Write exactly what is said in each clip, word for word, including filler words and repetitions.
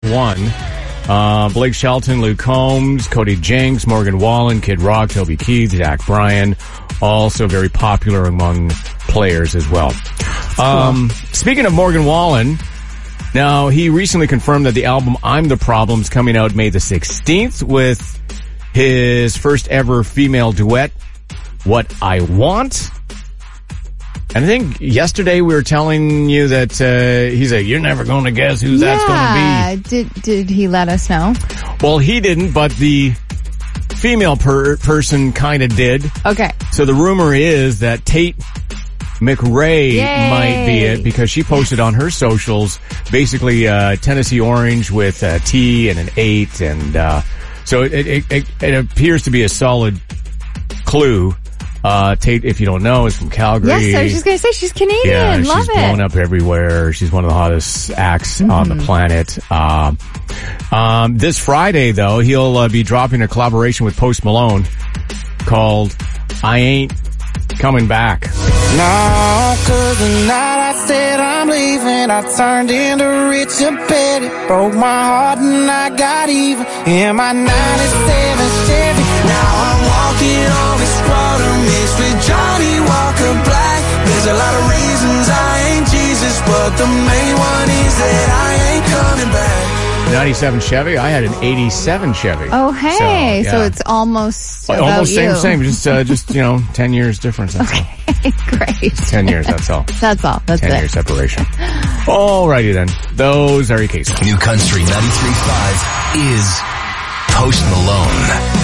one. Uh, Blake Shelton, Luke Combs, Cody Jinks, Morgan Wallen, Kid Rock, Toby Keith, Zach Bryan, also very popular among players as well. Um, cool. Speaking of Morgan Wallen, now he recently confirmed that the album I'm the Problem is coming out May the sixteenth with his first ever female duet, What I Want. And I think yesterday we were telling you that uh, he's like, you're never going to guess who yeah. that's going to be. Did did he let us know? Well, he didn't, but the female per- person kind of did. Okay. So the rumor is that Tate McRae Yay. might be it because she posted on her socials basically uh, Tennessee Orange with a T and an eight. And uh, so it, it, it, it appears to be a solid clue. Uh, Tate, if you don't know, is from Calgary. Yes, I was just going to say she's Canadian. Yeah, Love she's it. blown up everywhere. She's one of the hottest acts mm-hmm. on the planet. Um, um, this Friday, though, he'll uh, be dropping a collaboration with Post Malone called I Ain't Coming Back. No, cause the night I said I'm leaving, I turned into rich and petty, broke my heart and I got even in my ninety-seven Chevy. Now I'm walking on this road mixed with Johnny Walker Black. There's a lot of reasons I ain't Jesus, but the main one is that I ain't coming back. ninety-seven Chevy. I had an eighty-seven Chevy. Oh, hey. So, yeah. so it's almost about Almost same, you. same. Just, uh, just, you know, ten years difference. That's okay. all. Great. ten years, that's all. That's all. That's ten it. year separation. Alrighty then. Those are your cases. New Country ninety-three point five is Post Malone.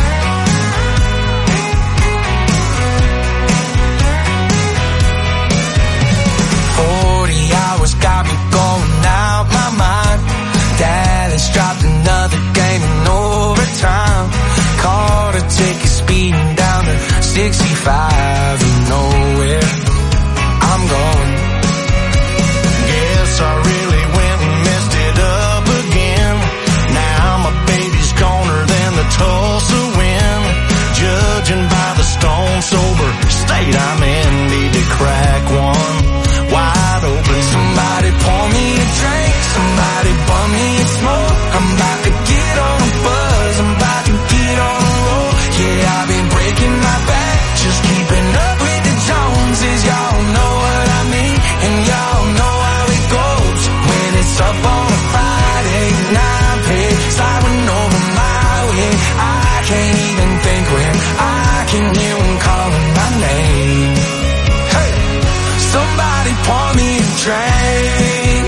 Got me going out my mind. Dallas dropped another game in overtime. Caught a ticket speeding down to sixty-five and nowhere I'm going. Guess I really went and messed it up again. Now my baby's goner than the Tulsa wind. Judging by the stone sober state I'm in, need to crack one wide open. Somebody pour me a drink, somebody bum me a smoke. I'm about to get on a buzz, I'm about to get on a roll. Yeah, I've been breaking my back, just keeping up with the Joneses. Y'all know what I mean, and y'all know how it goes. When it's up on a Friday night, pay sliding over my way. I can't even think when I can hear them calling my name. Hey, somebody pour me a drink,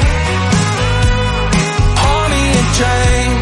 pour me a drink.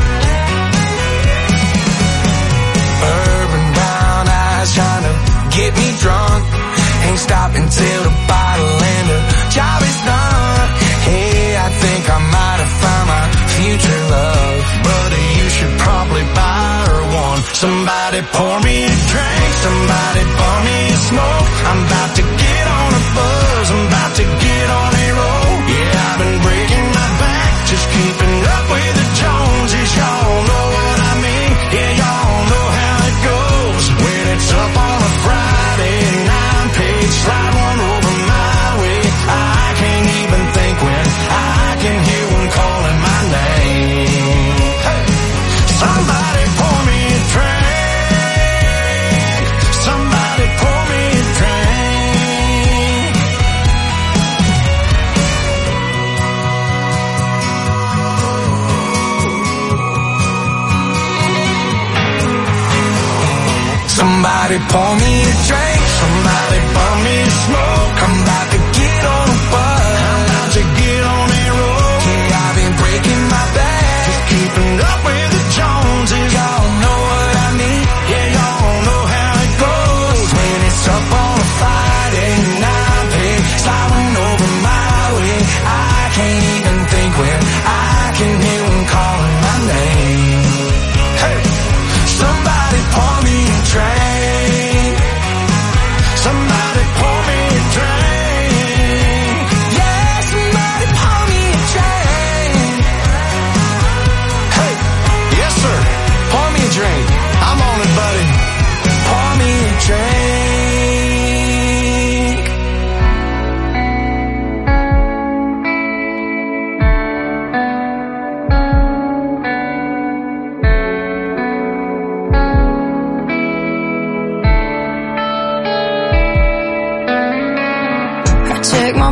Urban brown eyes trying to get me drunk. Ain't stopping till the bottle and the job is done. Hey, I think I might have found my future love, buddy, you should probably buy her one. Somebody pour me a drink, somebody pour me a smoke. I'm about to get on a buzz, I'm about to get on a roll. Yeah, I've been breaking my back, just keeping up with the Joneses. Y'all know what I mean, yeah, y'all know how it goes. When it's up on a Friday, nine page slide one over my way. I can't even think when I can hear one calling my name. Hey, somebody pour me a drink, somebody pour me a drink. Somebody pour me a drink, somebody pour me a smoke. I'm about to get on a buzz, I'm about to get on a roll. Yeah, I've been breaking my back, just keeping up with the Joneses. Y'all know what I mean, yeah, y'all know how it goes. When it's up on a Friday night, pay sliding over my way. I can't even think when I can hear them calling my name. Hey, somebody pour me a drink, somebody pour me a drink.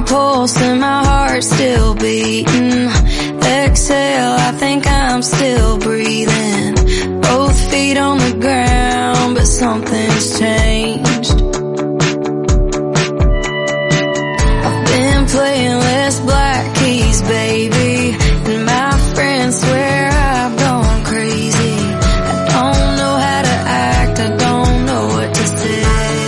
pulse and my heart's still beating. Exhale, I think I'm still breathing. Both feet on the ground, but something's changed. I've been playing less black keys, baby, and my friends swear I've gone crazy. I don't know how to act, I don't know what to say.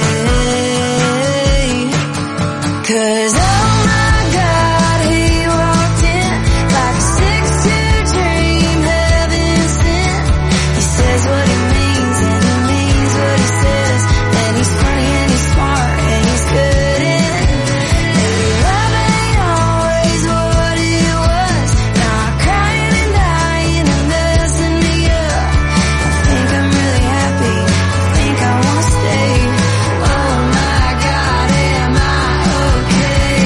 'Cause oh my God, he walked in like a six two dream, heaven sent. He says what he means and he means what he says, and he's funny and he's smart and he's good in. Maybe love ain't always what it was. Now I'm crying and dying and messing me up. I think I'm really happy, I think I wanna stay. Oh my God, am I okay?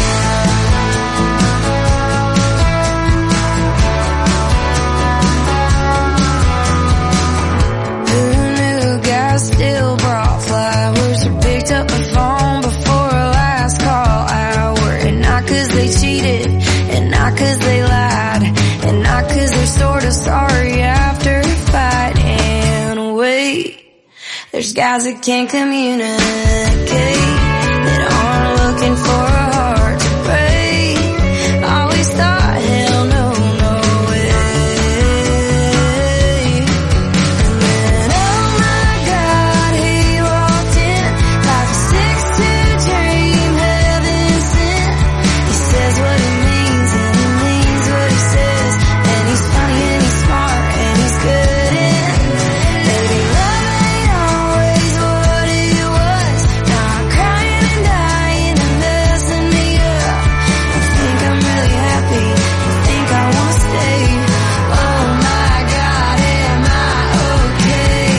Who knew guys still brought flowers or picked up the phone before a last call hour? And not 'cause they cheated, and not 'cause they lied, and not 'cause they're sorta sorry after a fight. And wait, there's guys that can't communicate, that aren't looking for a heart to break. Always thought, hell no, no way. And then, oh my God, he walked in like a six two dream, heaven sent. He says what he means and he means what he says, and he's funny and he's smart and he's good in. Maybe love ain't always what it was. Now I'm crying and dying and messing me up. I think I'm really happy, I think I wanna stay. Oh my God, am I okay?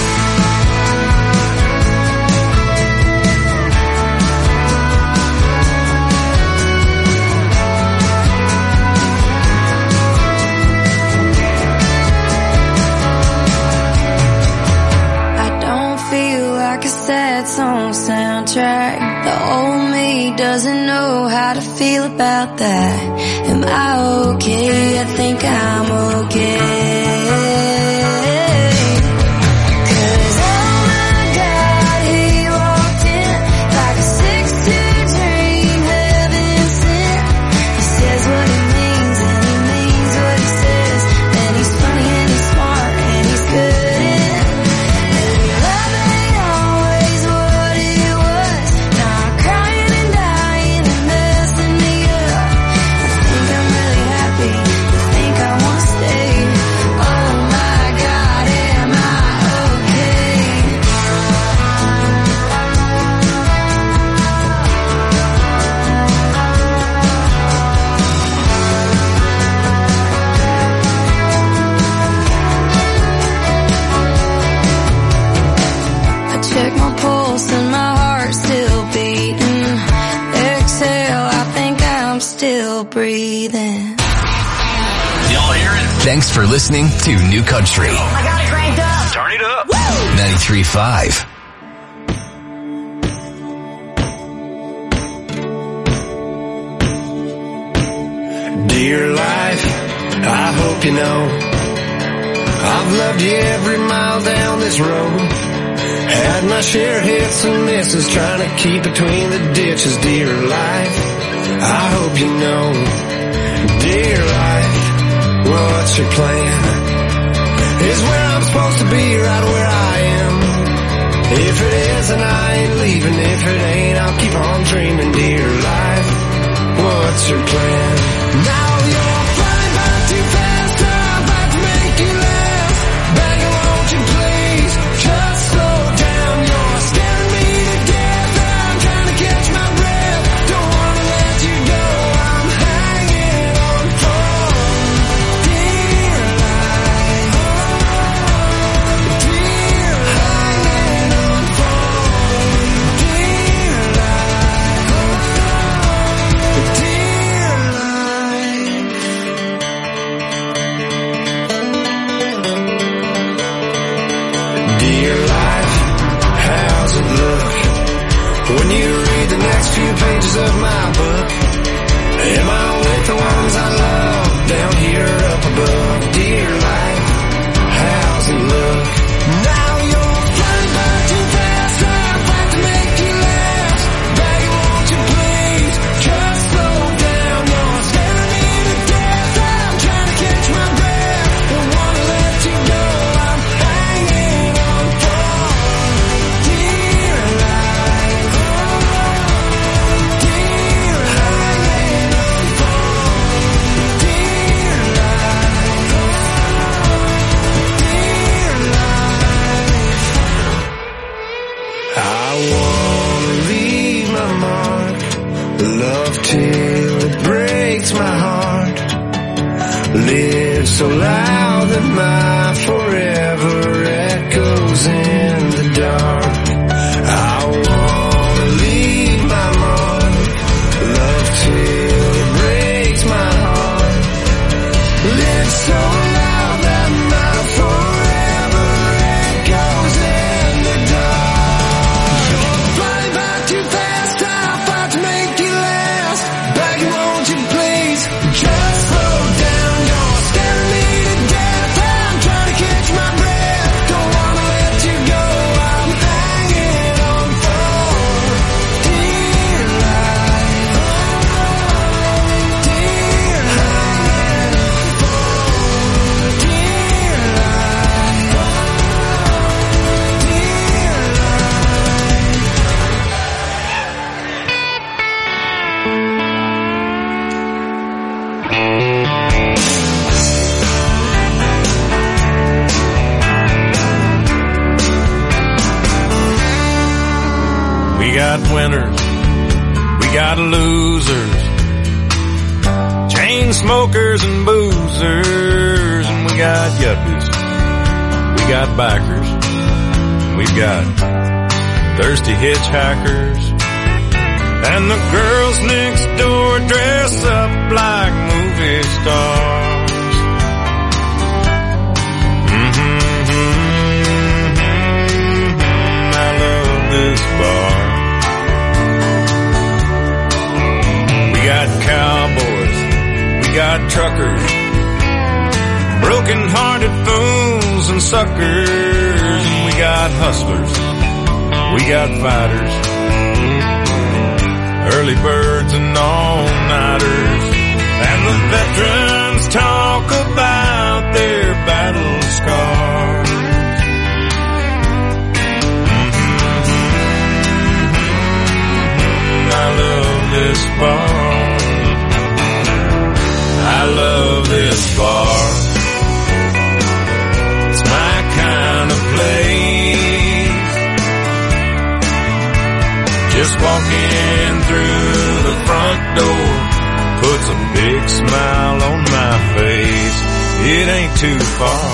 I don't feel like a sad song soundtrack. The old me doesn't know how to feel about that. Am I okay? I think I'm okay. 'Cause oh my God, he walked in like a six two dream, heaven sent. He says what he means and he means what he says, and he's funny and he's smart and he's good in. Maybe love ain't always what it was. Now I'm crying and dying and messing me up. I think I'm really happy, I think I wanna stay. Oh my God, am I okay? I check my pulse and my heart's still beating. Exhale, I think I'm still breathing. Y'all hear it? Thanks for listening to New Country. I got it cranked up. Turn it up. ninety-three point five. Dear life, I hope you know I've loved you every mile down this road. Had my share of hits and misses, trying to keep between the ditches. Dear life, I hope you know. Dear life, what's your plan? Is where I'm supposed to be, right where I am. If it is, then I ain't leaving. If it ain't, I'll keep on dreaming. Dear life, what's your plan? Now you're flying by too fast, I'm about to make you laugh. Begging, won't you please just slow down? You're scaring me to death, I'm trying to catch my breath. Don't wanna let you go, I'm hanging on for dear life. Dear hanging on for dear life. Dear life. Dear life, how's it look when you read the next few pages of my book? so loud that my forever echoes in the dark. I wanna leave my mark, love till it breaks my heart. Live so loud that my forever echoes in the dark. You're flying by too fast, I'll fight to make you last. Begging, won't you please just slow down? You're scaring me to death, I'm trying to catch my breath. Don't wanna let you go, I'm hanging on for dear life. Dear life. Dear life. Dear We got winners, we got losers, chain smokers and boozers, and we got yuppies, we got bikers, we've got thirsty hitchhikers, and the girls next door dress up like movie stars. Mm-hmm. I love this bar. We got cowboys, we got truckers, broken-hearted fools and suckers, and we got hustlers, we got fighters, early birds and all-nighters, and the veterans talk about their battle scars. Mm-hmm. I love this bar. I love this bar. It's my kind of place. Just walking through the front door puts a big smile on my face. It ain't too far.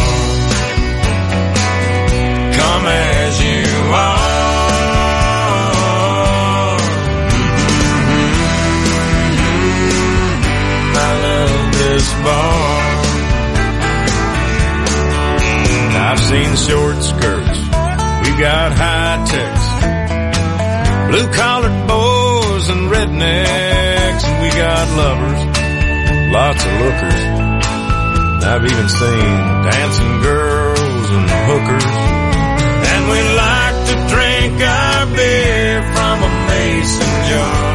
Come as you are. I love this bar. I've seen short skirts, we've got high techs, blue-collared boys and rednecks, and we got lovers, lots of lookers. I've even seen dancing girls and hookers, and we like to drink our beer from a mason jar.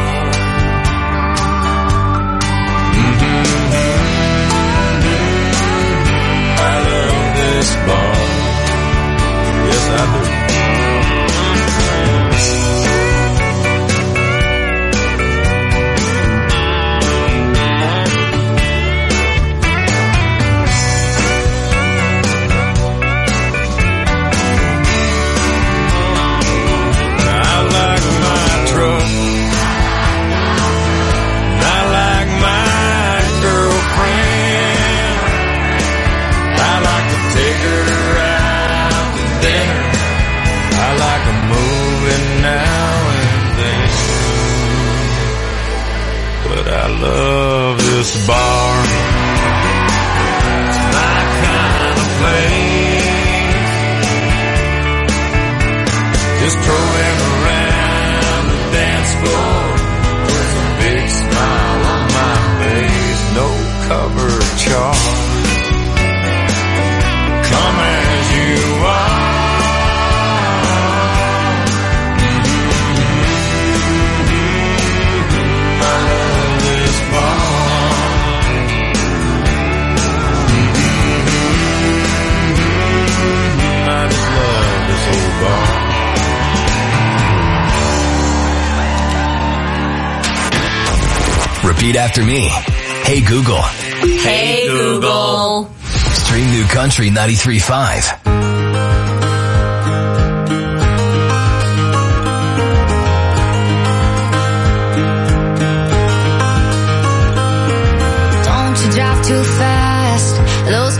I love this bar. Yes, I do. I like my truck. I like my girlfriend. I like to take her out to dinner. I like a movie now and then. But I love this bar. It's my kind of place. Just strolling around the dance floor with a big smile on my face. No cover charge. Come as you are. I love this bar. I just love this old bar. Repeat after me. Hey Google. Hey Google. Stream New Country ninety-three point five. Don't you drive too fast. Those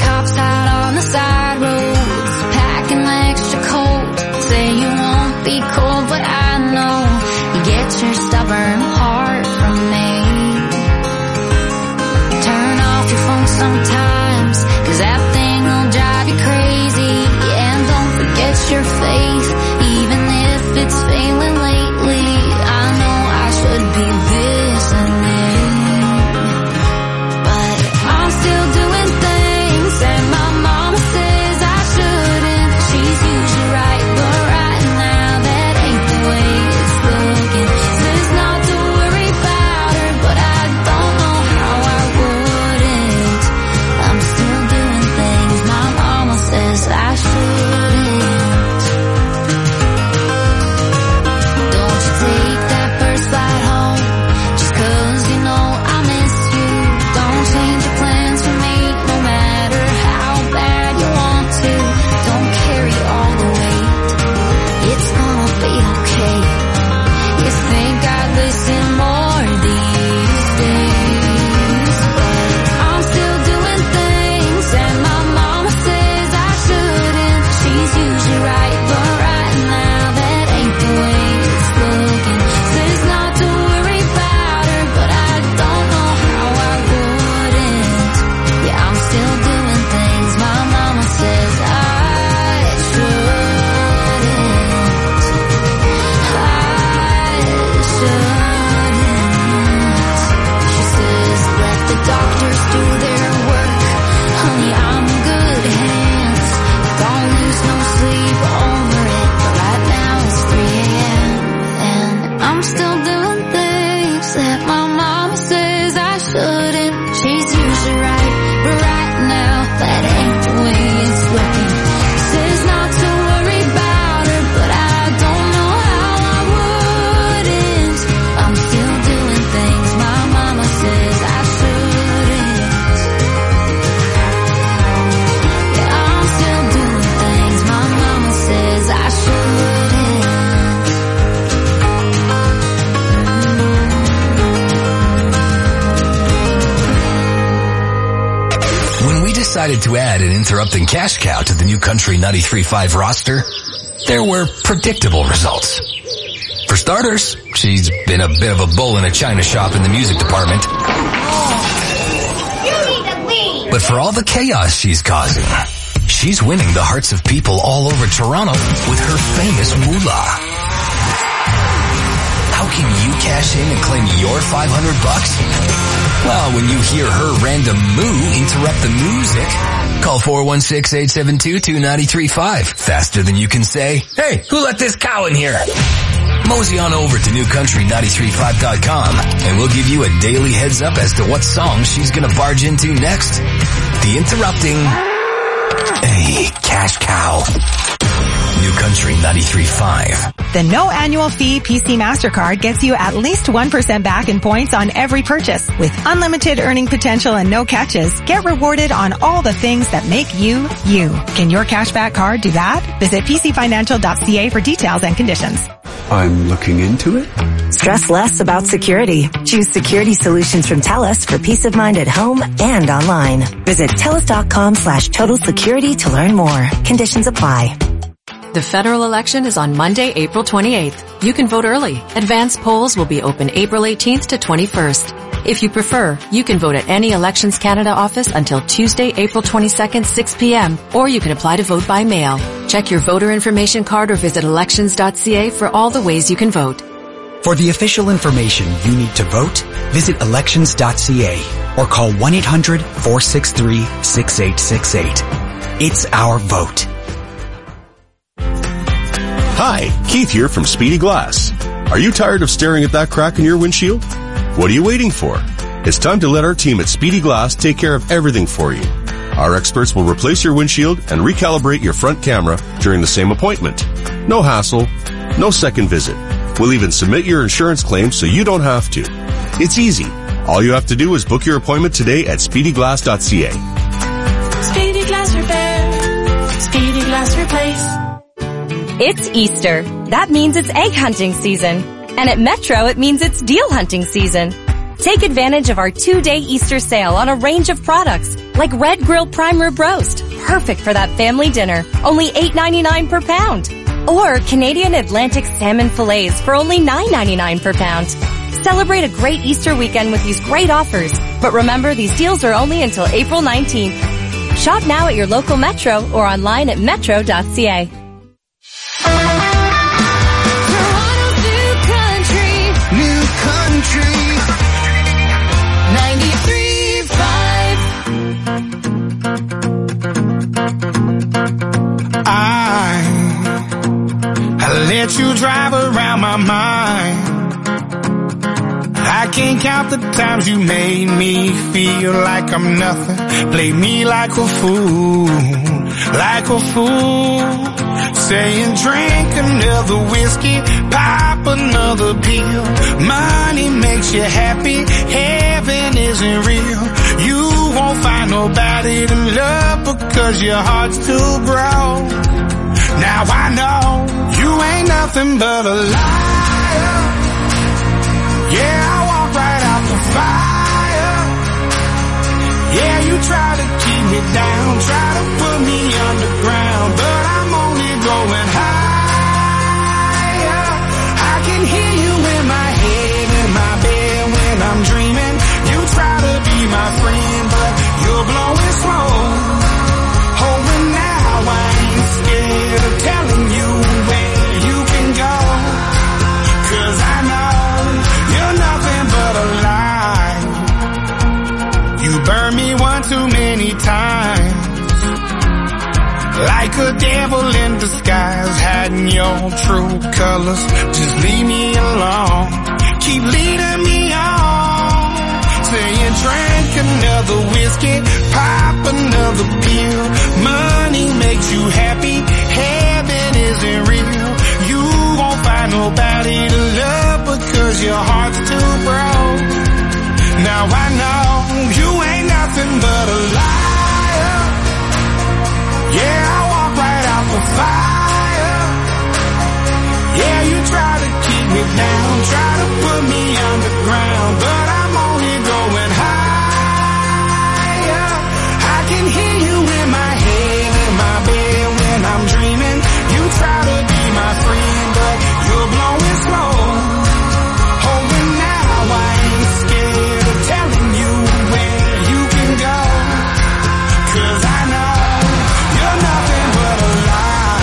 I'm in good hands. Don't lose no sleep over it. But right now it's three a.m. and I'm still doing things that my mama says I shouldn't. She's usually right, but right now that ain't the way it's looking. Says not to worry about her, but I don't know how I wouldn't. I'm still doing things my mama says I shouldn't. Yeah, I'm still doing things my mama says I shouldn't. When we decided to add an interrupting cash cow to the new Country ninety-three point five roster, there were predictable results. For starters, she's been a bit of a bull in a china shop in the music department. You need to leave. But for all the chaos she's causing, she's winning the hearts of people all over Toronto with her famous moolah. How can you cash in and claim your five hundred bucks? Well, when you hear her random moo interrupt the music, call four one six, eight seven two, two nine three five. Faster than you can say, hey, who let this cow in here? Mosey on over to new country nine three five dot com and we'll give you a daily heads up as to what song she's gonna barge into next. The interrupting, hey, cash cow. New Country ninety-three point five. The no annual fee P C MasterCard gets you at least one percent back in points on every purchase. With unlimited earning potential and no catches, get rewarded on all the things that make you, you. Can your cashback card do that? Visit p c financial dot c a for details and conditions. I'm looking into it. Stress less about security. Choose security solutions from TELUS for peace of mind at home and online. Visit telus.com slash total security to learn more. Conditions apply. The federal election is on Monday, April twenty-eighth. You can vote early. Advance polls will be open April eighteenth to twenty-first. If you prefer, you can vote at any Elections Canada office until Tuesday, April twenty-second, six p.m., or you can apply to vote by mail. Check your voter information card or visit elections dot c a for all the ways you can vote. For the official information you need to vote, visit elections dot c a or call one eight hundred, four six three, six eight six eight. It's our vote. Hi, Keith here from Speedy Glass. Are you tired of staring at that crack in your windshield? What are you waiting for? It's time to let our team at Speedy Glass take care of everything for you. Our experts will replace your windshield and recalibrate your front camera during the same appointment. No hassle, no second visit. We'll even submit your insurance claim so you don't have to. It's easy. All you have to do is book your appointment today at speedy glass dot c a. Speedy Glass Repair. Speedy Glass Replace. It's Easter. That means it's egg hunting season. And at Metro, it means it's deal hunting season. Take advantage of our two-day Easter sale on a range of products, like Red Grill Prime Rib Roast, perfect for that family dinner, only eight ninety-nine per pound. Or Canadian Atlantic Salmon Fillets for only nine ninety-nine per pound. Celebrate a great Easter weekend with these great offers. But remember, these deals are only until April nineteenth. Shop now at your local Metro or online at metro dot c a. Let you drive around my mind. I can't count the times you made me feel like I'm nothing. Play me like a fool, like a fool. Saying drink another whiskey, pop another pill. Money makes you happy, heaven isn't real. You won't find nobody to love because your heart's too broke. Now I know you ain't nothing but a liar. Yeah, I walk right out the fire. Yeah, you try to keep me down, try to put me underground, but I'm only going higher. I can hear you in my head, in my bed when I'm dreaming. You try to be my friend, but you're blowing smoke. Oh, and now I ain't scared of telling you where you can go, 'cause I know you're nothing but a lie. You burned me one too many times. like a devil in disguise, hiding your true colors. Just leave me alone. Keep leading me on. Saying drink another whiskey, pop another pill. Money makes you happy, heaven isn't real. You won't find nobody to love because your heart's too broke. Now I know you ain't nothing but a liar. Yeah, I walk right out the fire. Yeah, you try to keep me down, try to put me underground, but I'm only going higher. I can hear you in my head, in my bed when I'm dreaming. You try to be my friend, but you're blowing smoke. Oh, and now I ain't scared of telling you where you can go, 'cause I know you're nothing but a lie.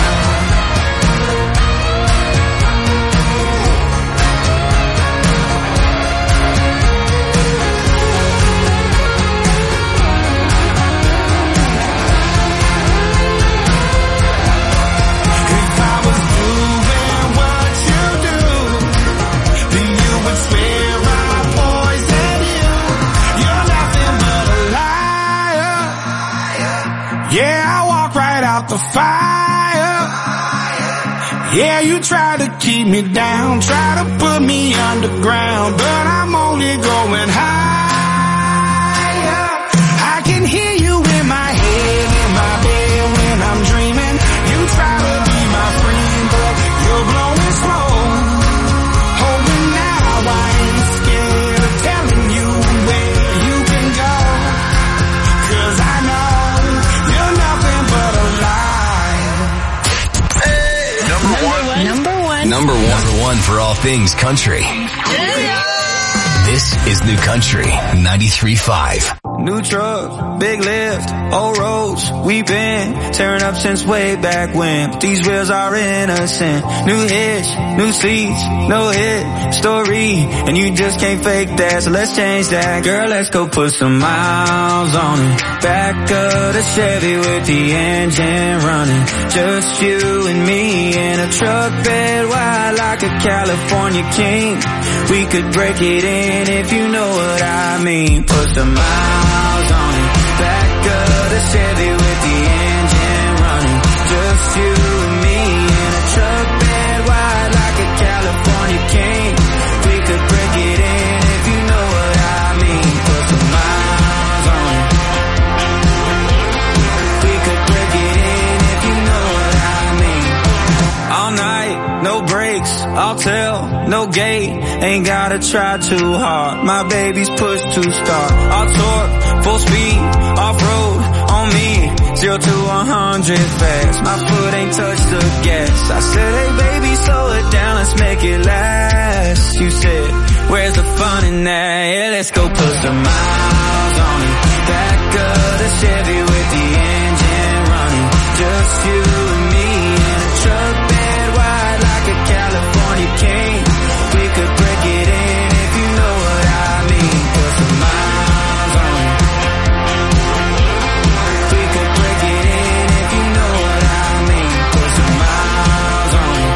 If I was doing what you do, then you would swear I poisoned you. You're nothing but a liar. Yeah, I walk right out the fire. Yeah, you try to keep me down, try to put me underground, but I'm only going higher. I can hear you in my head, in my bed when I'm dreaming. You try to be my friend, but you're blowing smoke. Oh, and now I ain't scared of telling you where you can go, 'cause I know you're nothing but a lie. Number one. Number one. Number one. Number one for all things country. This is New Country ninety-three point five. New truck, big lift, old roads, we've been tearing up since way back when. But these wheels are innocent. New hitch, new seats, no hit story, and you just can't fake that. So let's change that, girl. Let's go put some miles on it. Back of the Chevy with the engine running. Just you and me in a truck bed wide like a California king. We could break it in if you know what I mean. Put some miles on it. Back of the Chevy with the engine running. Just you and me in a truck bed wide like a California king. We could break it in if you know what I mean. Put some miles on it. We could break it in if you know what I mean. All night, no brakes, I'll tell, no gate. Ain't gotta try too hard, my baby's push to start. I'll torque, full speed, off-road, on me. Zero to a hundred fast, my foot ain't touched the gas. I said, hey baby, slow it down, let's make it last. You said, where's the fun in that? Yeah, let's go put some miles on it. Back of the Chevy with the engine running. Just you and me in a truck bed wide like a California king. We could break it in if you know what I mean. Put some miles on it. We could break it in if you know what I mean. Put some miles on it.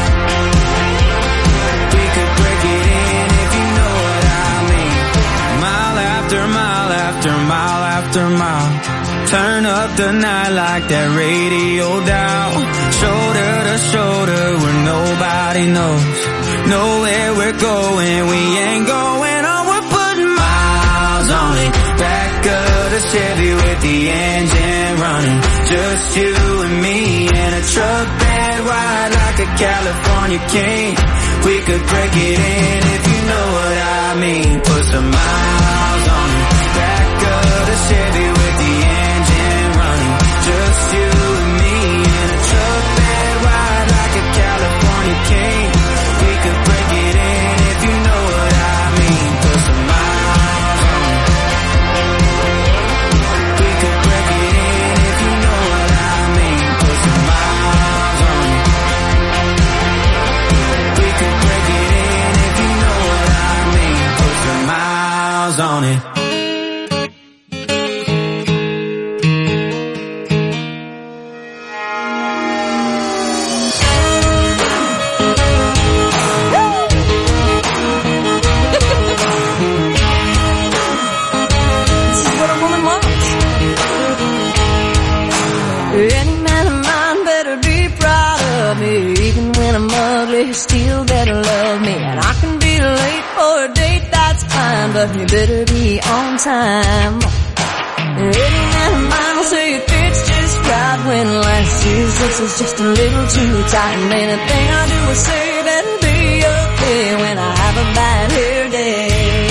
We could break it in if you know what I mean. Mile after mile after mile after mile. Turn up the night like that radio dial. Shoulder to shoulder where nobody knows. Nowhere we're going, we ain't going on. We're putting miles on it. Back of the Chevy with the engine running. Just you and me in a truck bed wide like a California king. We could break it in if you know what I mean. Put some miles on it. Back of the Chevy with the engine running. Just you and me in a truck bed wide like a California king. We could break it in if you know what I mean. Put some miles on it. We could break it in if you know what I mean. Put some miles on it. We could break it in if you know what I mean. Put some miles on it. Any man of mine better be proud of me. Even when I'm ugly, he still better love me. And I can be late for a date, that's fine, but you better be on time. Any man of mine will say it fits just right when last year's this is just a little too tight. And anything I do or say better be okay when I have a bad hair day.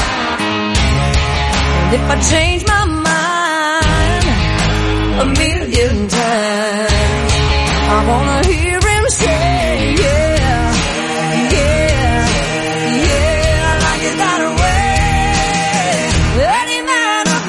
And if I change my mind a million times, I wanna hear him say, yeah, yeah, yeah, I like it that way. Any man of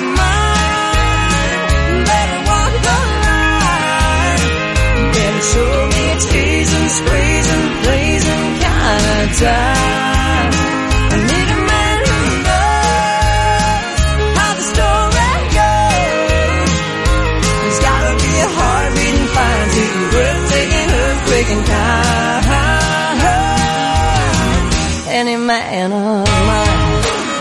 mine better walk the line, better show me it's teasing, squeezing, pleasing kind of time. I need a man who knows how the story goes. There's gotta be a heart-beating fine to you, breathtaking, earthquaking kind. Any man of mine.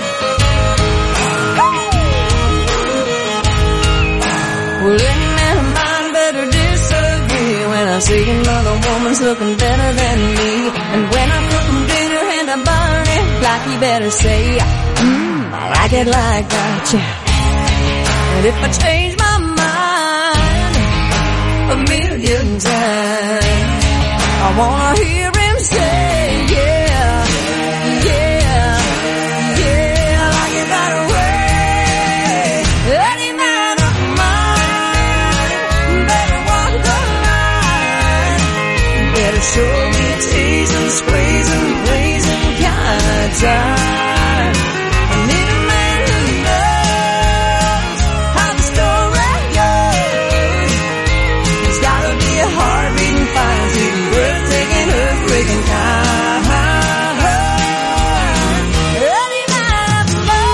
Well, any man of mine better disagree when I see another woman's looking better than me. And when I cook him dinner and I burn it black, he better say, mmm, I like it like that, yeah. And if I change my mind a million times, I wanna hear him say, yeah, yeah, yeah, I like it that way. Any man of mine better walk the line, better show me it's teasing, squeezing, pleasing kind of time. I need a man who knows how the story goes. There's gotta be a heart-beating fine to be breathtaking, earthquaking kind. Any man of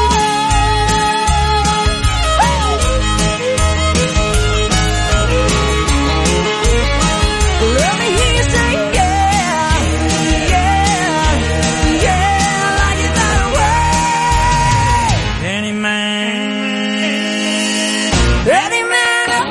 mine. Let me hear you say, yeah, yeah, yeah, I like it that way. Any man. Any man of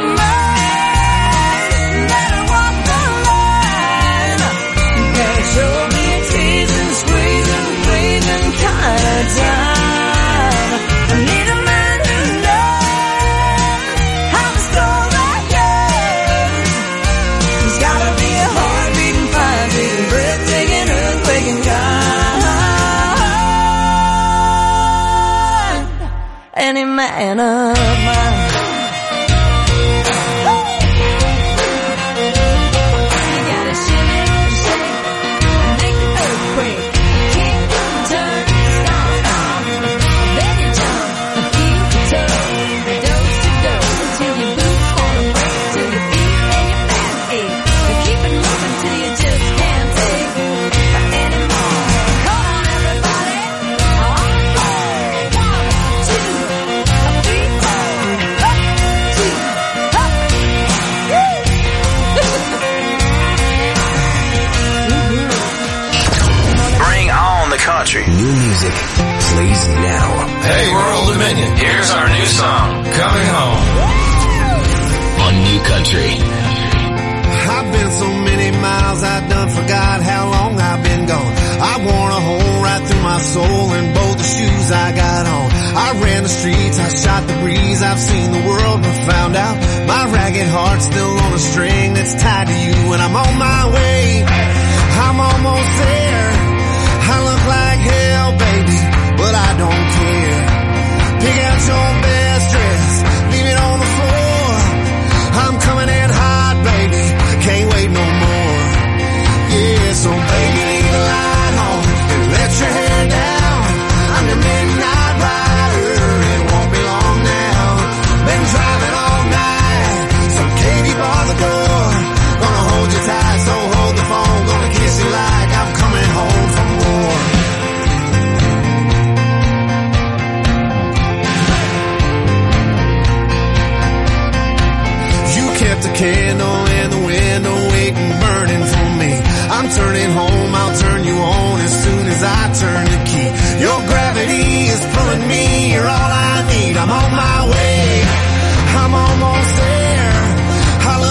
mine better walk the line, better show me a teasing, squeezing, pleasing kind of time. I need a man who knows how the story goes. There's gotta be a heart-beating fine, beating, breathtaking, earthquaking kind. Any man of mine. You gotta shimmy, shake, make the earthquake. Kick, turn, stomp, stomp. Then you jump, feel the tug. Dose to dose until your boots wanna break, till you feel and your back ache. But keep it moving till you just can't take anymore. Come on, everybody, on the floor. One, two, three, four. Up, two, up. Bring on the country. New music plays now. Hey, we're Old Dominion. Here's our new song, Coming Home. On New Country. I've been so many miles, I done forgot how long I've been gone. I worn a hole right through my soul in both the shoes I got on. I ran the streets, I shot the breeze, I've seen the world but found out my ragged heart's still on a string that's tied to you, and I'm on my way. I'm almost there. I look like hell, baby, but I don't care. Pick out your best dress, leave it on the floor. I'm coming in hot, baby, can't wait no more. Yeah, so baby, leave the light on and let your hair down. I'm the midnight rider, it won't be long now. Been driving all night, so Katie bar the door. Gonna hold you tight, so hold the phone. Gonna kiss you like I'm coming home from war. You kept a candle in the window, waiting, burning for me. I'm turning home, I'll turn you on as soon as I turn the key. Your gravity is pulling me, you're all I need. I'm on my way, I'm almost there. I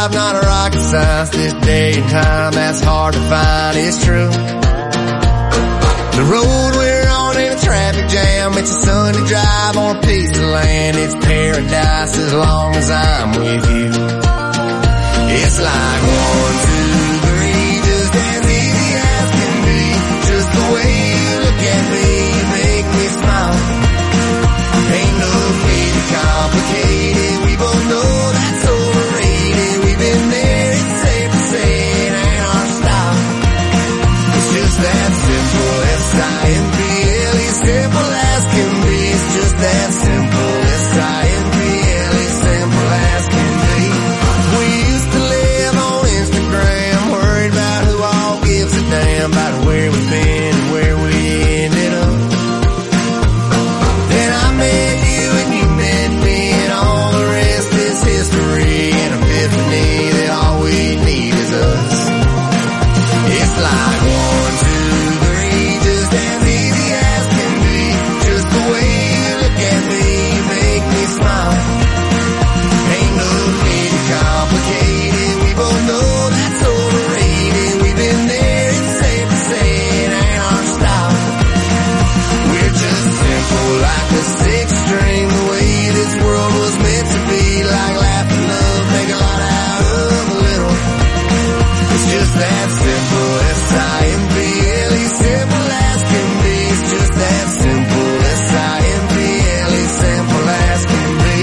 drive, not a rocket science. This day and time, that's hard to find, it's true. The road we're on ain't a traffic jam. It's a Sunday drive on a piece of land. It's paradise as long as I'm with you. It's like one, two, three, just as easy as can be. Just the way you look at me, you make me smile. Ain't no need to complicate it. We both know that's overrated. We've been there, it's safe to say it ain't our style. It's just that simple, S I M P L E, simple as can be. It's just that simple, S I M P L E, simple as can be. We used to live on Instagram, worried about who all gives a damn about where we've been and where we ended up. Then I met you and you met me, and all the rest is history. An epiphany that all we need is us. It's like one, two, three, just as easy as can be. Just the way you look at me, you make me smile. Ain't no need to complicate it. We both know that's overrated. We've been there, it's safe to say it ain't our style. We're just simple like a six string, the way this world was meant to be. Like laugh and love, make a lot out of a little. It's just that simple, S I M P L E, simple as can be. It's just that simple, S I M P L E, simple as can be.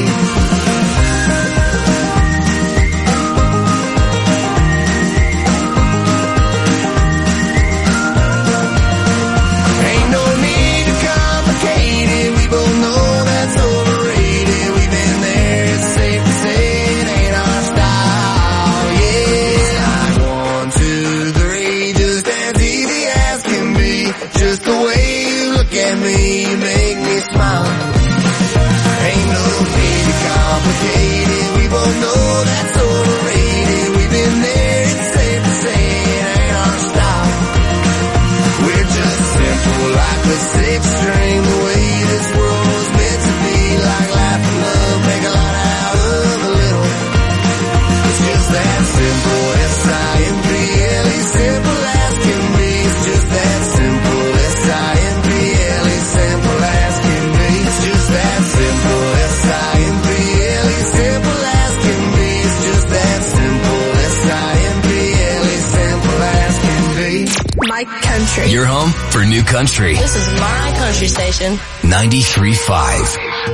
Ain't no need to complicate it. We both know that's overrated. We've been there, it's safe to say it ain't our style. Yeah, like one, two, three, just as easy as can be. Just the way you look at me, you make me smile. Ain't no need to complicate it. We both know that's overrated. We've been there, it's safe to say it ain't our style. We're just simple like a six string, the way this world was meant to be. Like laugh and love, make a lot out of a little. It's just that simple, S I M P L E, simple as can be. It's just that simple, S I M P L E, simple as can be. It's just that simple, S I M P L E, simple as can be. It's just that simple, S I M P L E, simple as can be. My country. Your home for new country. This is my country station. ninety-three point five.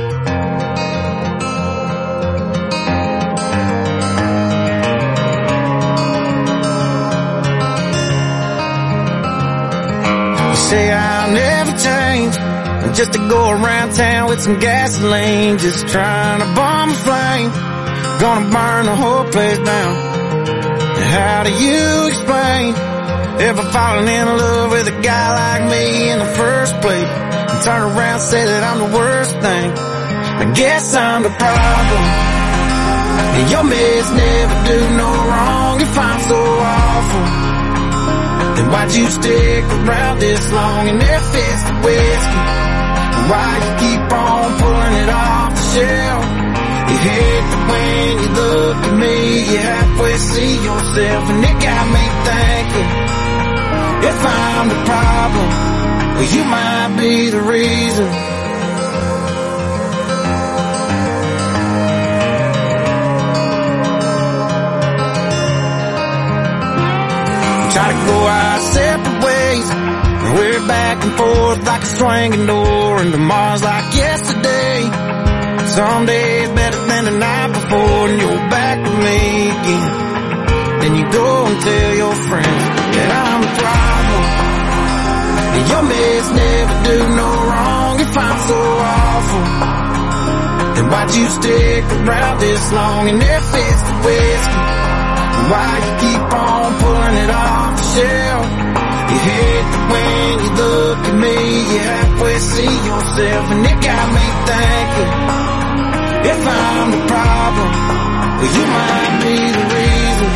Say I'll never change, just to go around town with some gasoline, just trying to bomb a flame, gonna burn the whole place down. How do you explain ever falling in love with a guy like me in the first place, and turn around and say that I'm the worst thing? I guess I'm the problem, and your meds never do no wrong. If I'm so awful, then why'd you stick around this long? And if it's the whiskey, why you keep on pulling it off the shelf? You hate that when you look at me, you halfway see yourself. And it got me thinking, if I'm the problem, well, you might be the reason. Try to go our separate ways, and we're back and forth like a swinging door, and tomorrow's like yesterday. Some days better than the night before, and you're back with me again. Then you go and tell your friends that I'm the problem, and your meds never do no wrong. If I'm so awful, then why'd you stick around this long? And if it's the whiskey, why you keep on pulling it off the shelf? You hate that when you look at me, you halfway see yourself. And it got me thinking, if I'm the problem, well, you might be the reason.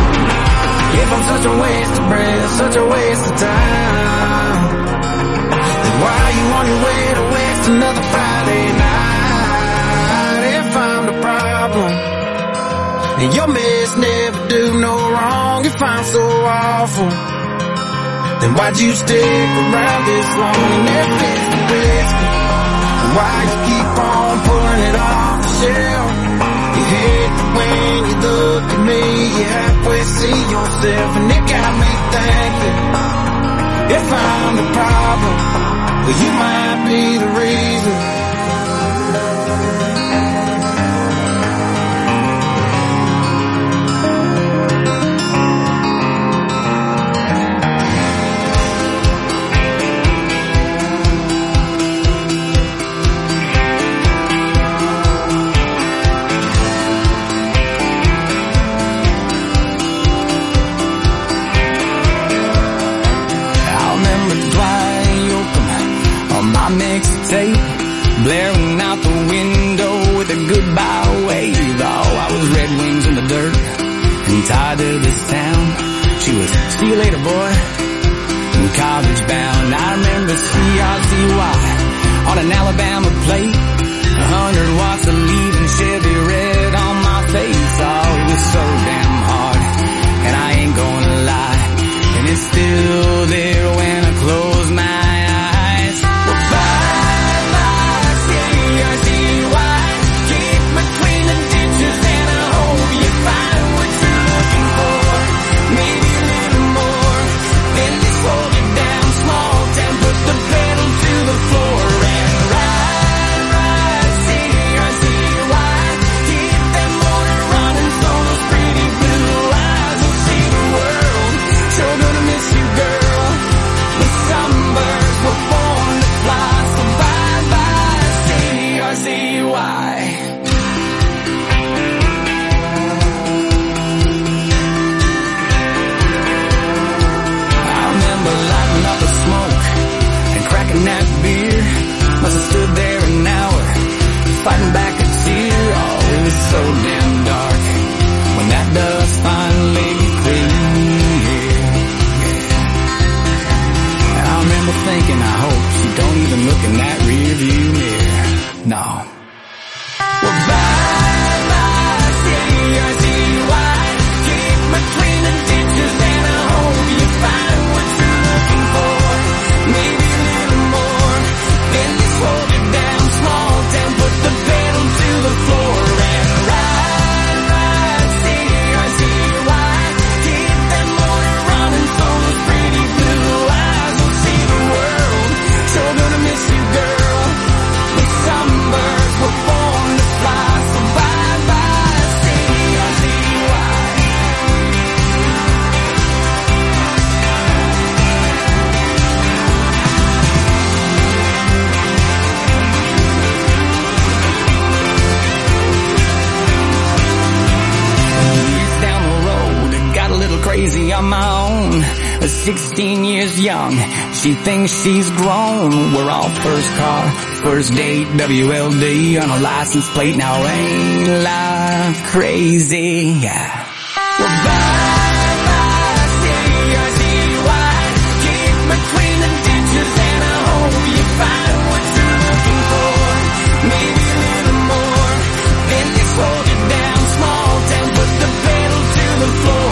If I'm such a waste of breath, such a waste of time, on your way to waste another Friday night. If I'm the problem, and your mess never do no wrong, if I'm so awful, then why'd you stick around this long and if it's the whiskey? Why you keep on pulling it off the shelf? You hate when you look at me, you halfway see yourself, and it got me thinking, if I'm the problem, well you might be the reason. Mixtape, blaring out the window with a goodbye wave. Oh, I was Red Wings in the dirt and tied to this town. She was see you later, boy, and college bound. I remember C R Z Y on an Alabama plate, a hundred watts of leaving Chevy red on my face. Oh, it was so damn hard, and I ain't gonna lie, and it's still there when I close my eyes. Fighting back a tear, oh, it was so damn dark when that dust finally cleared. Yeah. And I remember thinking, I hope she don't even look in that rear view mirror. No. Well, bye, bye, C R Z Y, keep between the ditches and I hope you find what you're looking for. Maybe a little more, then you slow it down, small town, put the pedal to the floor and ride, ride, C R Z Y, keep that motor running so those pretty blue eyes will see the world. Sure gonna miss you, girl, but some birds were born to fly, so bye, bye, C R Z Y. Crazy on my own, sixteen years young, she thinks she's grown. We're all first car, first date, W L D on a license plate. Now ain't life crazy? Yeah. Well, bye, bye, C R Z Y, keep between the ditches and I hope you find what you're looking for. Maybe a little more, then you slow it down, small town, put the pedal to the floor.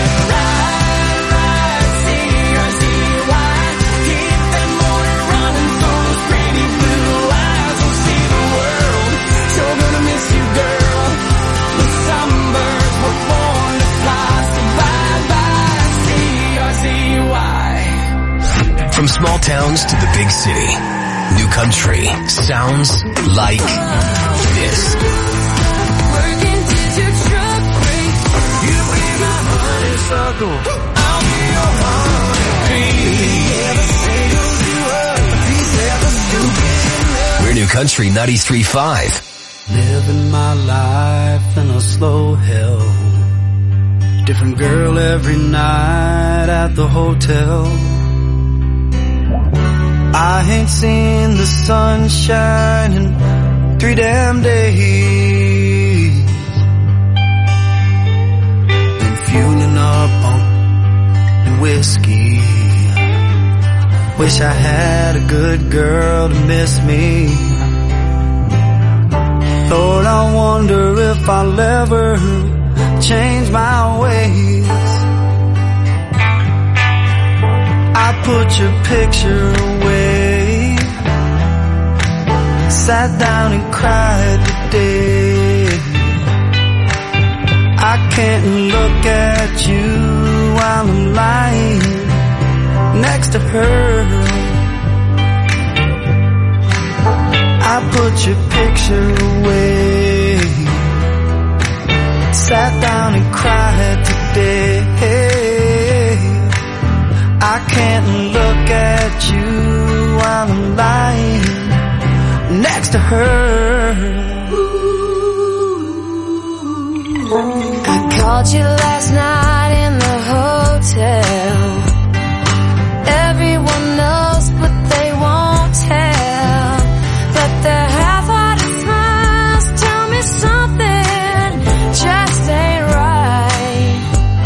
From small towns to the big city, New Country sounds like this. Working till your truck breaks. You be my honeysuckle. I'll be your honeybee. We're New Country ninety-three point five. Living my life in a slow hell. Different girl every night at the hotel. I ain't seen the sunshine in three damn days. Been fueling up on and whiskey. Wish I had a good girl to miss me. Lord, I wonder if I'll ever change my ways. I put your picture away, sat down and cried today. I can't look at you while I'm lying next to her. I put your picture away, sat down and cried today. I can't look at you while I'm lying next to her. I called you last night in the hotel. Everyone knows but they won't tell. But their half-hearted smiles tell me something just ain't right.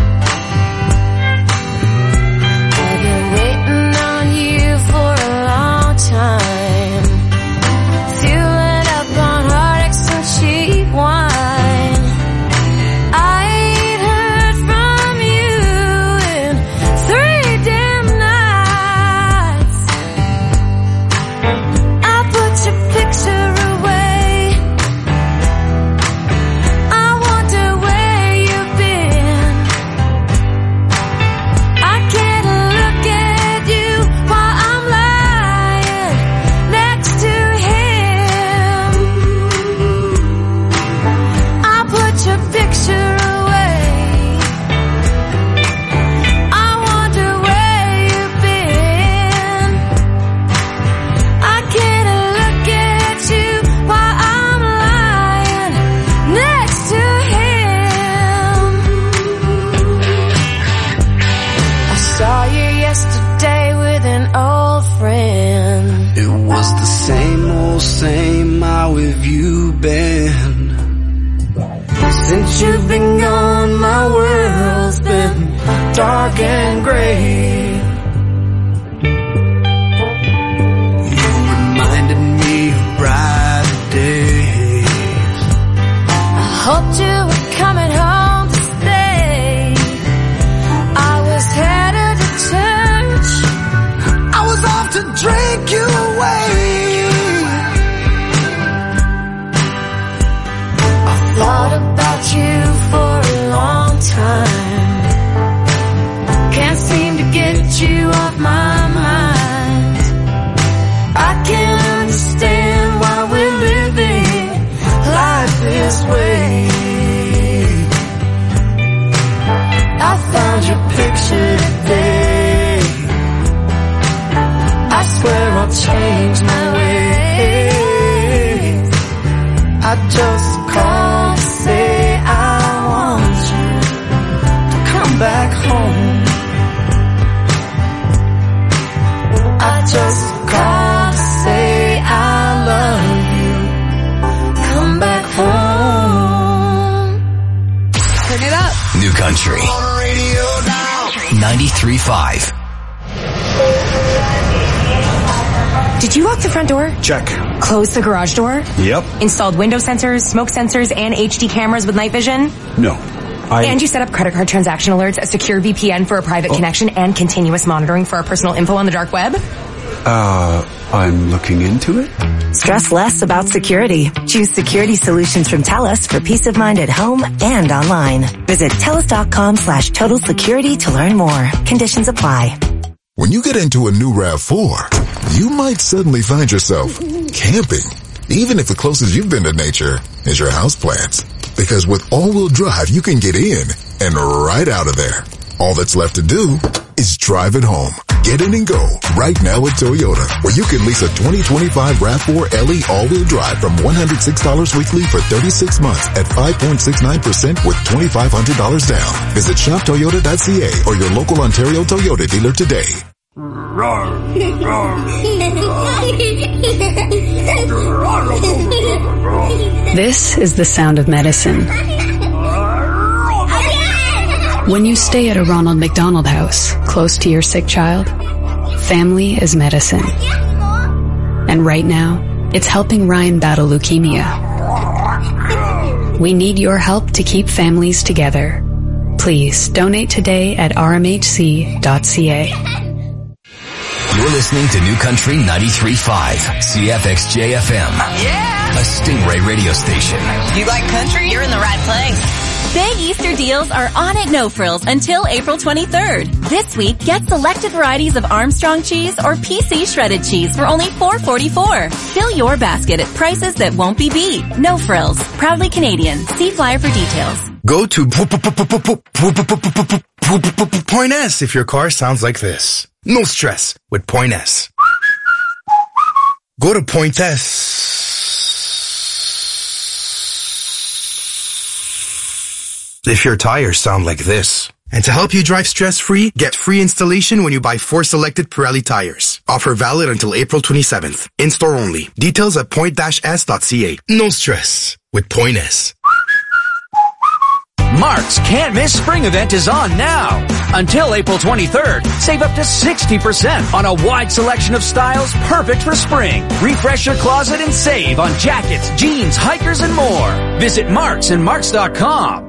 I've been waiting on you for a long time, fueling up on heartaches and cheap wine. I ain't heard from you in three damn nights. I put your picture away. I wonder where you've been. I can't look at you while I'm lying next to him. I put your picture away. I wonder where you've been. I can't look at you while I'm lying next to him. I saw you yesterday with an old friend. It was the same old same, how have you been? Since you've been gone, my world's been dark and gray. You reminded me of brighter days. I hoped you were coming home to stay. I was headed to church. I was off to drink you away. Thought about you for a long time. Can't seem to get you off my mind. I can't understand why we're living life this way. I found your picture today. I swear I'll change my ways. I just called to say I want you to come back home. I just called to say I love you. Come back home. Turn it up. New Country. ninety-three point five. Did you lock the front door? Check. Close the garage door? Yep. Installed window sensors, smoke sensors, and H D cameras with night vision? No. I... And you set up credit card transaction alerts, a secure V P N for a private Oh. connection, and continuous monitoring for our personal info on the dark web? Uh, I'm looking into it. Stress less about security. Choose security solutions from TELUS for peace of mind at home and online. Visit TELUS.com slash total security to learn more. Conditions apply. When you get into a new RAV four, you might suddenly find yourself camping, even if the closest you've been to nature is your houseplants. Because with all-wheel drive, you can get in and right out of there. All that's left to do is drive it home. Get in and go right now at Toyota, where you can lease a twenty twenty-five RAV four L E all-wheel drive from one hundred six dollars weekly for thirty-six months at five point six nine percent with twenty-five hundred dollars down. Visit shop toyota dot c a or your local Ontario Toyota dealer today. This is the sound of medicine. When you stay at a Ronald McDonald House, close to your sick child, family is medicine. And right now, it's helping Ryan battle leukemia. We need your help to keep families together. Please donate today at r m h c dot c a. You're listening to New Country ninety-three point five, C F X J F M. Yeah! A Stingray radio station. You like country? You're in the right place. Big Easter deals are on at No Frills until April twenty-third. This week, get selected varieties of Armstrong cheese or P C shredded cheese for only four forty-four. Fill your basket at prices that won't be beat. No Frills. Proudly Canadian. See flyer for details. Go to Point S if your car sounds like this. No stress with Point S. Go to Point S. If your tires sound like this. And to help you drive stress-free, get free installation when you buy four selected Pirelli tires. Offer valid until April twenty-seventh. In-store only. Details at point s dot c a. No stress with Point S. Mark's Can't Miss Spring event is on now. Until April twenty-third, save up to sixty percent on a wide selection of styles perfect for spring. Refresh your closet and save on jackets, jeans, hikers, and more. Visit Marks and Marks dot com.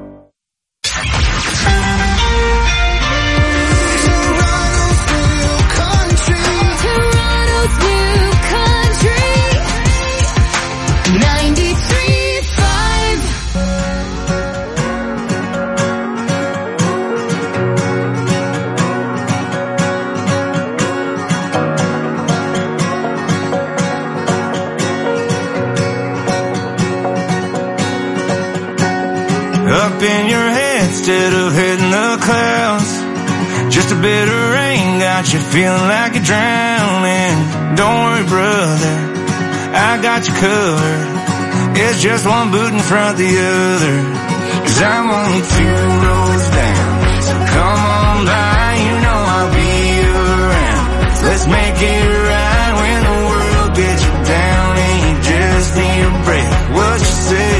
Up in your head instead of hitting the clouds. Just a bit of rain got you feeling like you're drowning. Don't worry, brother, I got you covered. It's just one boot in front of the other. Cause I'm only two rows down. So come on by, you know I'll be around. Let's make it right when the world gets you down and you just need a break. What you say?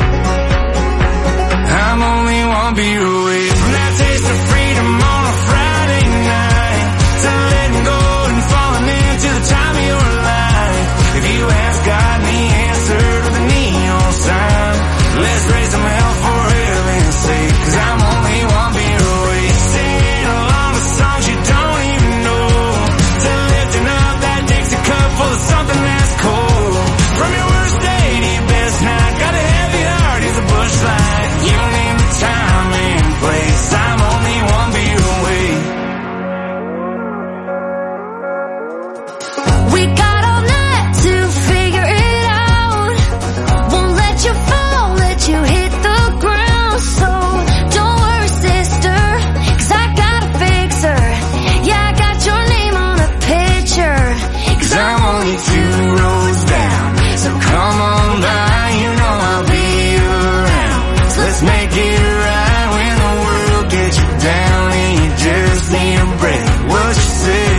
I'm only one beer away from that taste of freedom on a Friday night. To letting go and falling into the time of your life. If you ask God and He answered with a neon sign, let's raise some hell for heaven's sake. Cause I'm only one beer away. Singing along to songs you don't even know. To lifting up that Dixie cup full of something that's cold. From your worst day to your best night, got a heavy heart, he's a bush light. You name the time and place, I'm only one beer away. We got all night to figure it out. Won't let you fall, let you hit the ground. So don't worry, sister, cause I got a fixer. Yeah, I got your name on a picture. Cause I'm only two rows down. So come on by, you know I'll be around. So let's make it right when the world gets you down and you just need a break. What you say?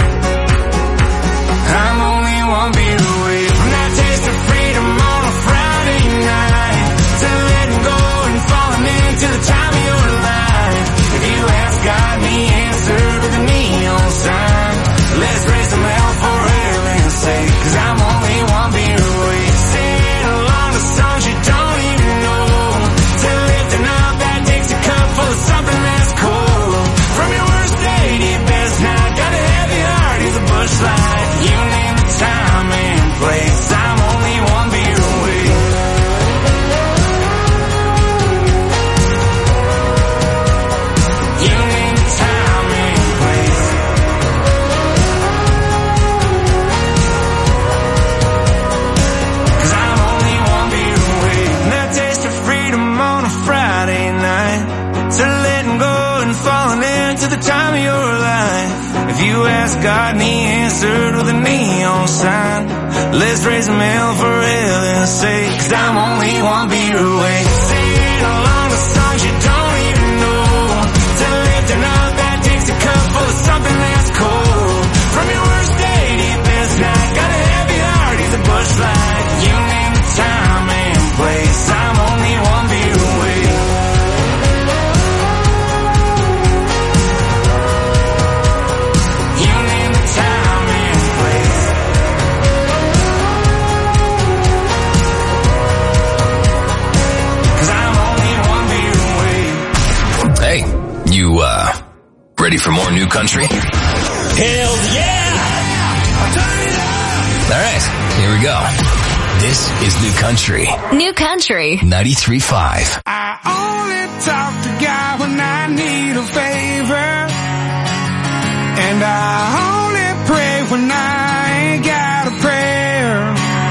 I'm only one beer away from that taste of freedom on a Friday night. To letting go and falling into the time of your life. If you ask God and He answered with a neon sign, let's raise some hell for heaven's sake. Cause I'm only one beer away. Singing along to songs you don't even know. To lifting up that Dixie cup full of something that's cold. From your worst day to your best night, got a heavy heart, he's a bush light. You name the time and place, I'm only one beer away. You name the time and place. Cause I'm only one beer away. And that taste of freedom on a Friday night. To letting go and falling into the time of your life. If you ask God and He answered with a neon sign, let's raise some hell for heaven's sake. Cause I'm only one beer away. Singing along to songs you don't even know. To lifting up that Dixie cup full of something that's cold. From your worst day to your best night, got a heavy heart, he's a bush light. You name the time and place, I'm only one beer away. You name the time country? Hell yeah! Turn it up! Alright, here we go. This is New Country. New Country. ninety-three point five. I only talk to God when I need a favor. And I only pray when I ain't got a prayer.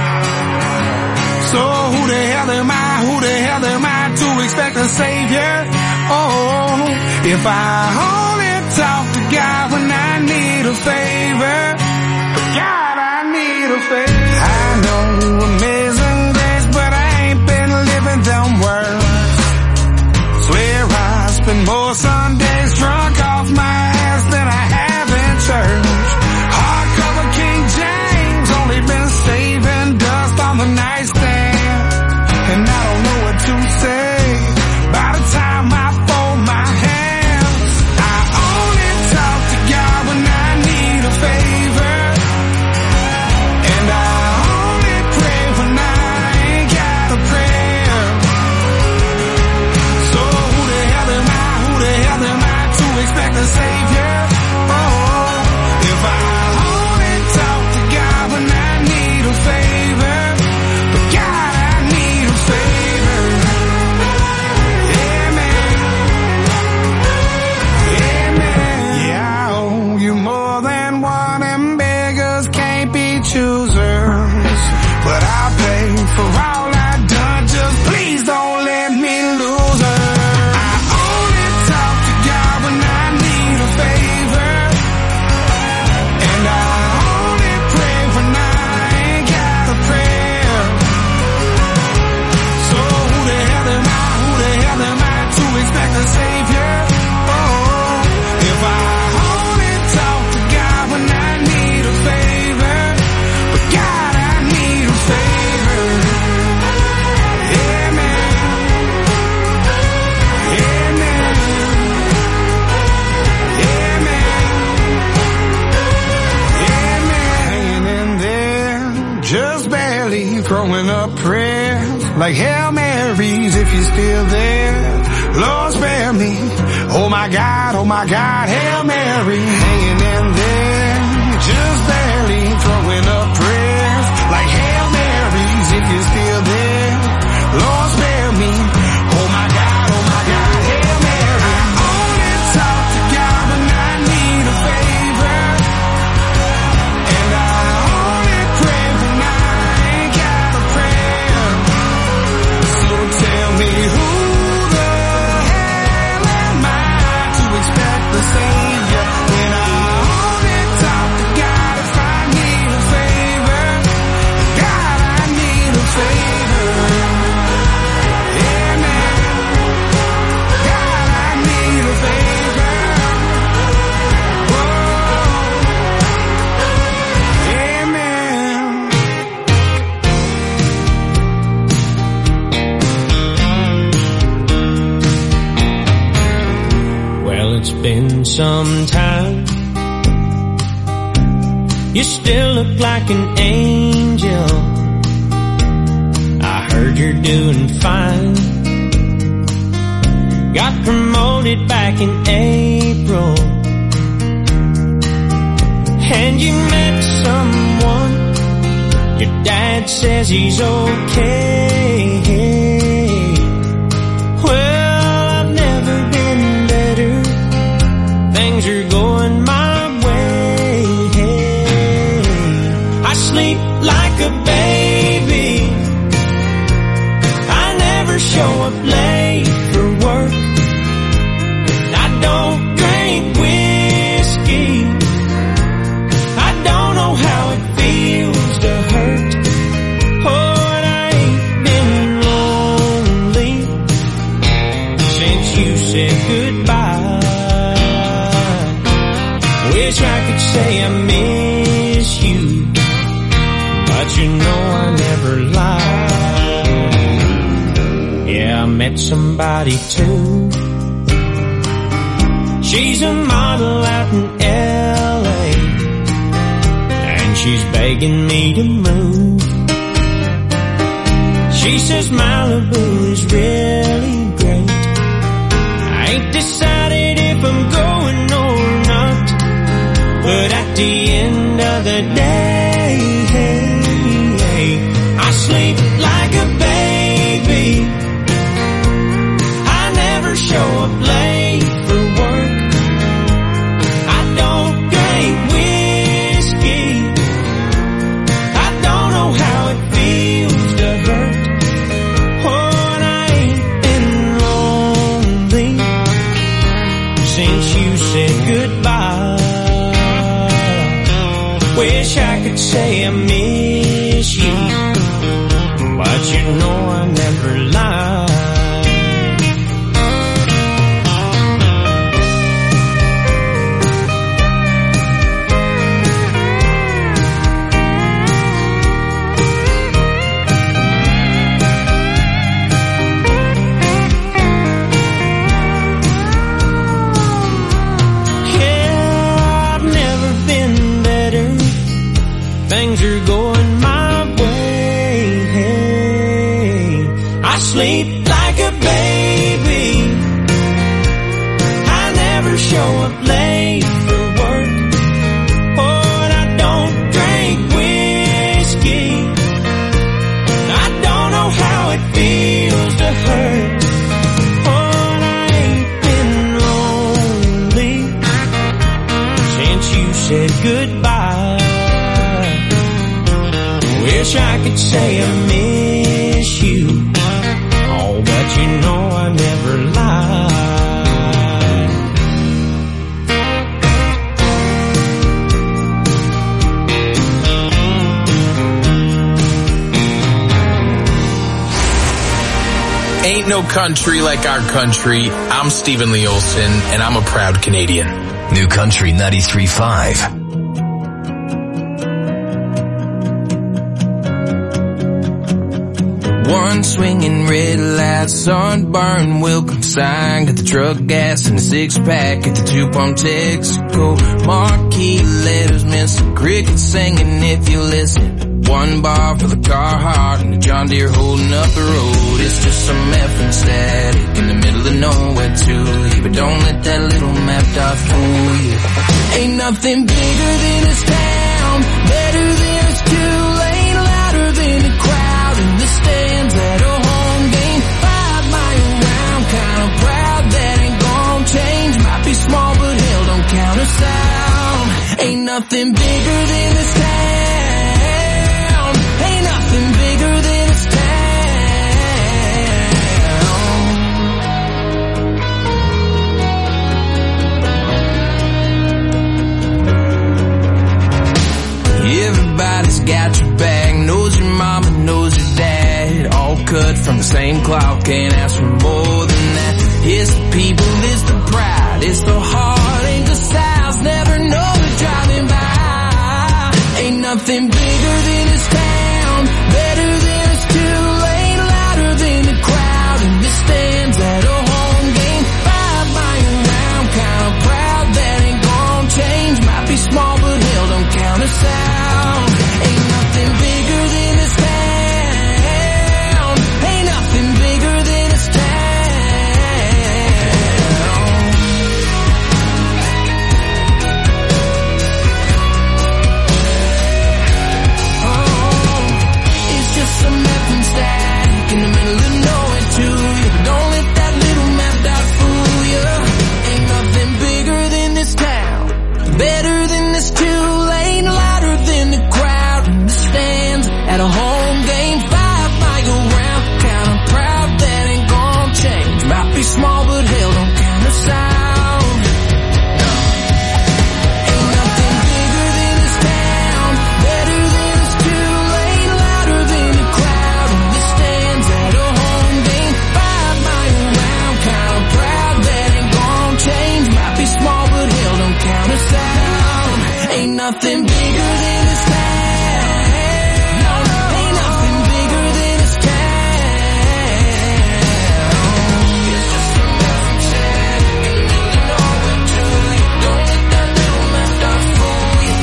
So who the hell am I, who the hell am I to expect a savior? Oh, if I only talk to God when I need a favor. God, I need a favor. I know amazing grace, but I ain't been living them words. Swear I spend more Sundays drunk off my ass than I have in church. Hardcover King James, only been saving dust on the nightstand. And I don't know what to say by the time I fold my hands. I only talk to God when I need a favor. And I only pray when I ain't got a prayer. So who the hell am I, who the hell am I to expect a savior? Oh, if I only talk to God when I need a favor. But God, I need a favor. Yeah, man. Yeah, man. Yeah, I owe you more than one, and beggars can't be choosers. But I'll pay for all I've done, just please don't let me lose her. I only talk to God when I need a favor. And I only pray when I ain't got a prayer. So who the hell am I, who the hell am I to expect a savior? Oh, if I only talk to God when I need a favor. But God, I need a favor. Yeah, man. Yeah, man. Yeah, man. Yeah, man. Hanging in there, just barely throwing up prayers like Hail Marys if you're still there. Lord, spare me. Oh my God, oh my God, Hail Mary. Hanging in there, just barely throwing up prayers like Hail Marys if you're still there. Lord, spare me. Oh my God, oh my God, Hail Mary. I only talk to God when I need a favor. And I only pray when I ain't got a prayer. So tell me who the hell am I to expect the savior when I only talk to God if I need a favor. God, I need a favor. Yeah, man. God, I need a favor. Whoa. Yeah, man. Well, it's been some time. You still look like an angel. I heard you're doing fine. Got promoted back in April. And you met someone. Your dad says he's okay. Well, I've never been better. Things are going my way. I sleep like a baby. I never show up late for work. I don't drink whiskey. I don't know how it feels to hurt. Oh, and I ain't been lonely since you said goodbye. Wish I could say I miss you, but you know I never lie. Yeah, I met somebody too. She's a model out in L A, and she's begging me to move. She says Malibu is really great. I ain't decided if I'm going or not. at the end of the day, I sleep like a baby. I never show up late for work. I don't drink whiskey. I don't know how it feels to hurt. Oh, and I ain't been lonely since you said goodbye. Wish I could say I miss you, but you know I never lie. Things are going my way. I sleep like a baby. I never show up late for work. Oh, and I don't drink whiskey. I don't know how it feels to hurt. Oh, and I ain't been lonely since you said goodbye. Wish I could say I miss you, oh, but you know I never lie. Ain't no country like our country. I'm Stephen Lee Olson, and I'm a proud Canadian. New Country ninety-three point five. One swinging red light, sunburn, welcome sign. Got the truck gas and a six pack at the two pump Texaco. Marquee letters, Mister Cricket singing if you listen. One bar for the Carhartt and the John Deere holding up the road. It's just some effing static in the middle of nowhere to you. But don't let that little map dot fool you. Ain't nothing bigger than this town, better than it's two lane, louder than the crowd in the stands at a home game. Five mile round, kinda proud that ain't gonna change. Might be small but hell don't count us out. Ain't nothing bigger than this town. Ain't nothing bigger than this Everybody's got your back, knows your mama, knows your dad. All cut from the same cloth, can't ask for more than that. It's the people, it's the pride, it's the heart, ain't the styles, never know who's driving by. Ain't nothing bigger than this town, better than it's two lane, louder than the crowd in the stands at a home game. Five mile round, kinda proud that ain't gonna change. Might be small but hell don't count us out. Ain't nothing bigger than this town. Ain't nothing bigger than this town. Oh, it's just some effing static in the middle of nowhere to you. But don't let that little map dot fool you. Ain't nothing bigger than this town, better than this two lane, louder than the crowd in the stands at a home game. Five mile round, kinda proud that ain't gonna change. Might be small but hell don't count us out. Ain't nothing bigger than this town, better than this two lane, louder than the crowd in the stands at a home game. Five mile round, kinda proud that ain't gonna change. Might be small but hell don't count us out. Ain't nothing bigger than this town. Ain't nothing bigger than this town. It's just some effing static in the middle of nowhere to you. Don't let that little map dot fool you.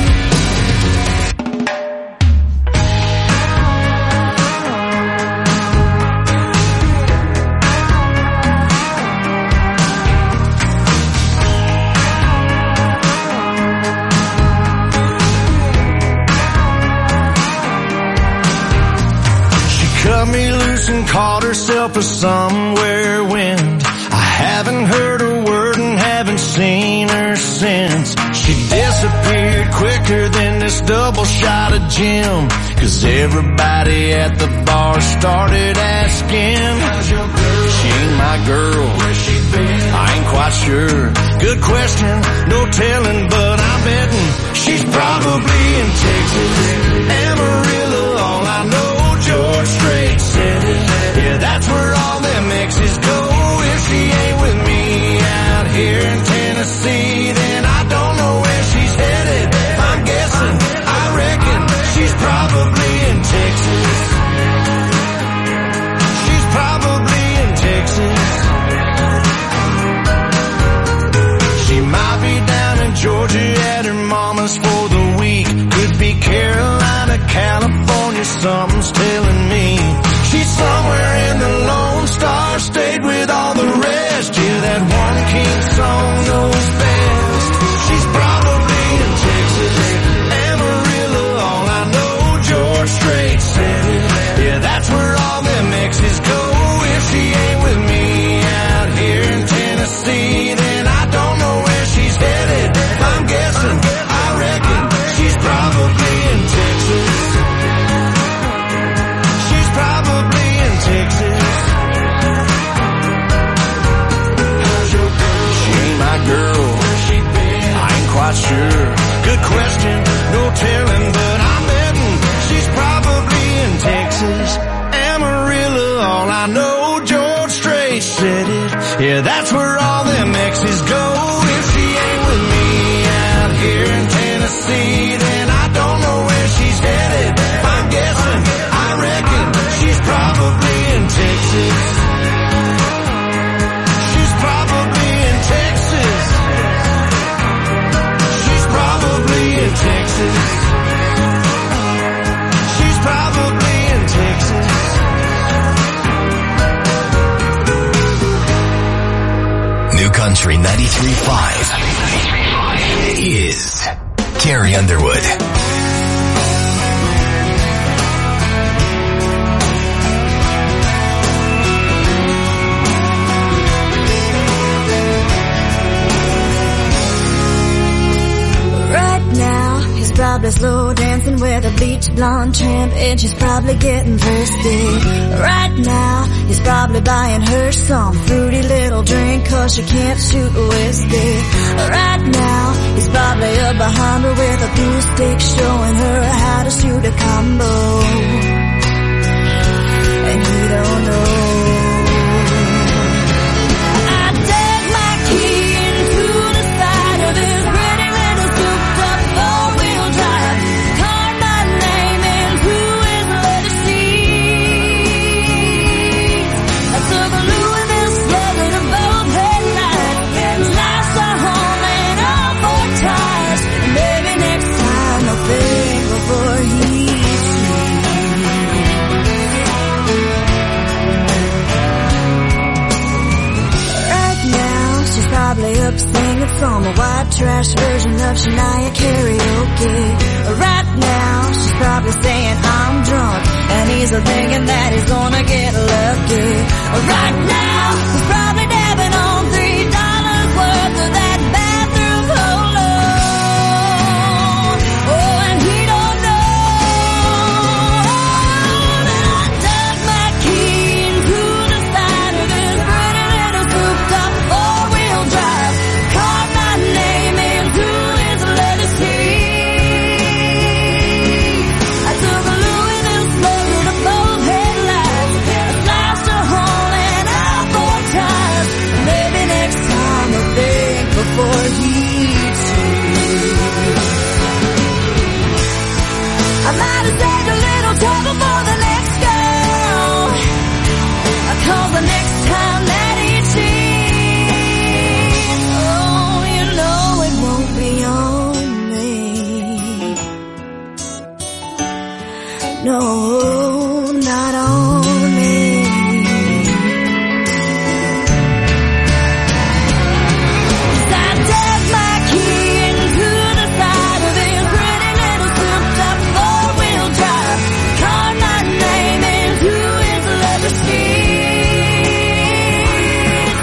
and called herself a somewhere wind. I haven't heard a word and haven't seen her since. She disappeared quicker than this double shot of gin. Cause everybody at the bar started asking, how's your girl? She ain't my girl. Where's she been? I ain't quite sure. Good question, no telling, but I'm betting she's probably in Texas. Amarillo, all I know, George Strait said it. Yeah, that's where all them exes go. If she ain't with me out here in Tennessee, then I don't know where she's headed. If I'm guessing, I reckon she's probably in Texas. She's probably in Texas. She might be down in Georgia at her mama's for the week. Could be Carolina, California, something's telling me. She's somewhere in the Lone Star State with all the rest. Yeah, that one King song knows best. She's probably in Texas. Amarillo, all I know, George Strait said it. Yeah, that's where all them exes go. If she ain't with me out here in Tennessee, then I don't know where she's headed. If I'm guessing, I reckon she's probably in Texas. She's probably in Texas. How's your girl? She ain't my girl. Where's she been? I ain't quite sure. Good question, no telling, but I'm betting she's probably in Texas. Amarillo, all I know, George Strait said it. Yeah, that's where all them exes go. If she ain't with me out here in Tennessee, then I don't know where she's headed. If I'm guessing, I reckon she's probably in Texas. She's probably in Texas. She's probably in Texas. She's probably in Texas. New Country ninety-three point five is Carrie Underwood. Right now, he's probably slow dancing with a beach blonde tramp, and she's probably getting thirsty. Right now, he's probably buying her some fruity little drink, cause she can't shoot whiskey. Right now, he's probably up behind her with a glue stick, showing her how to shoot a combo. And he don't know. I dug my key into the side of his pretty little souped-up four-wheel drive, carved my name into his leather seats. I took a Louisville Slugger to both headlights, sliced our home and all four tires. And maybe next time I'll think before he probably up singing from a white trash version of Shania karaoke. Right now, she's probably saying I'm drunk, and he's thinking that he's gonna get lucky. Right now, he's probably